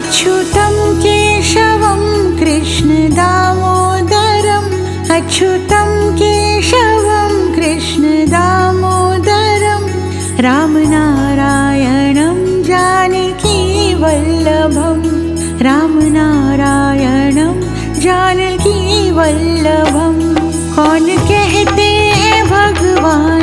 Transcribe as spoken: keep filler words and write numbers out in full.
अच्युतं केशवं कृष्ण दामोदरम् अच्युतं केशवं कृष्ण दामोदरं रामनारायणं जानकी वल्लभं रामनारायणं जानकी वल्लभं। कौन कहते हैं भगवान